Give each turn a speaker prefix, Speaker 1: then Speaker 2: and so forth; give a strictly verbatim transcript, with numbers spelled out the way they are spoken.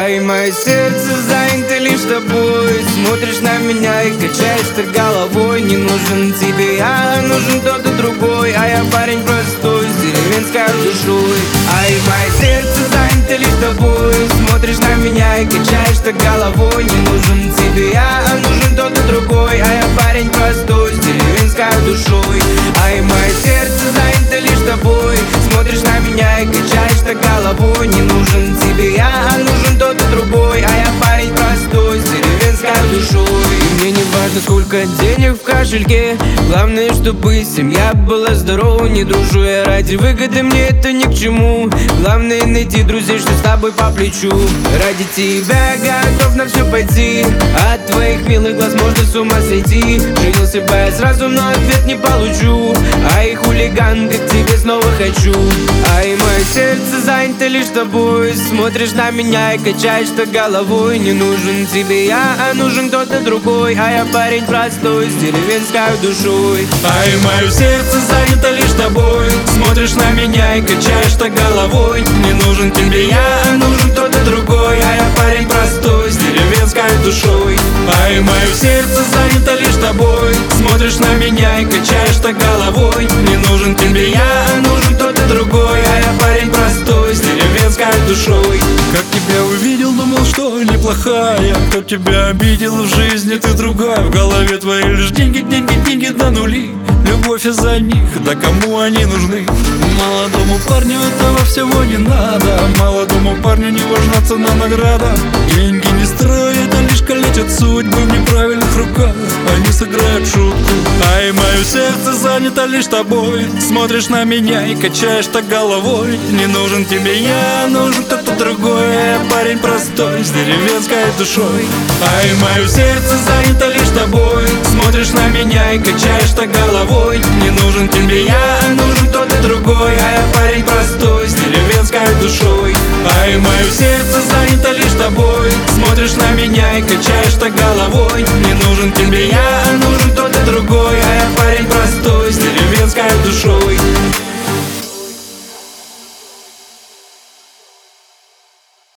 Speaker 1: Ай, мое сердце занято лишь тобой. Смотришь на меня и качаешь ты головой. Не нужен тебе я, нужен кто-то другой. А я парень простой, с деревенской душой. Ай, мое сердце занято лишь тобой. Смотришь на меня и качаешь ты головой. Не нужен тебе я, а нужен кто-то другой. А я парень простой, с деревенской душой. Ай, мое сердце занято лишь тобой. Смотришь на меня и качаешь ты головой. Не нужен тебе я, а нужен кто-то другой. А я парень простой, с деревенской душой. И мне не важно, сколько денег в кошельке. Главное, чтобы семья была здорова. Не дружу я ради выгоды, мне это ни к чему. Главное найти друзей, что с тобой по плечу. Ради тебя готов на все пойти. От твоих милых глаз можно с ума сойти. Женился бы я сразу, но ответ не получу. Ай, хулиган, как тебе снова хочу. Ай, мое сердце занято лишь тобой. Смотришь на меня и качаешь ты головой. Не нужен тебе я, а нужен кто-то другой. А я парень простой, с деревенской душой.
Speaker 2: Ай, мое сердце занято лишь тобой. Смотришь на меня и качаешь ты головой. Не нужен тебе я, а нужен кто-то другой. А я парень простой, с деревенской душой. Ай, мое сердце занято лишь тобой. Смотришь на меня и качаешь ты головой. Не нужен тебе я, а нужен кто-то другой. А я парень простой, с деревенской душой. Как тебя увидел, думал, что неплохая. Кто тебя обидел, в жизни ты другая. В голове твоей лишь деньги, деньги, деньги до нули. Любовь из-за них, да кому они нужны? Молодому парню этого всего не надо. Молодому парню не важна цена награда. Деньги не строят, а лишь калечат судьбы. В неправильных руках они сыграют шутку. Ай, мое сердце занято лишь тобой. Смотришь на меня и качаешь так головой. Не нужен тебе я, нужен кто-то другой. А я парень простой, с деревенской душой. Ай, мое сердце занято лишь тобой. Смотришь на меня и качаешь так головой. Не нужен тебе я, нужен кто-то другой. А я парень простой, с деревенской душой. Ай, мое сердце занято лишь тобой. Смотришь на меня и качаешь так головой.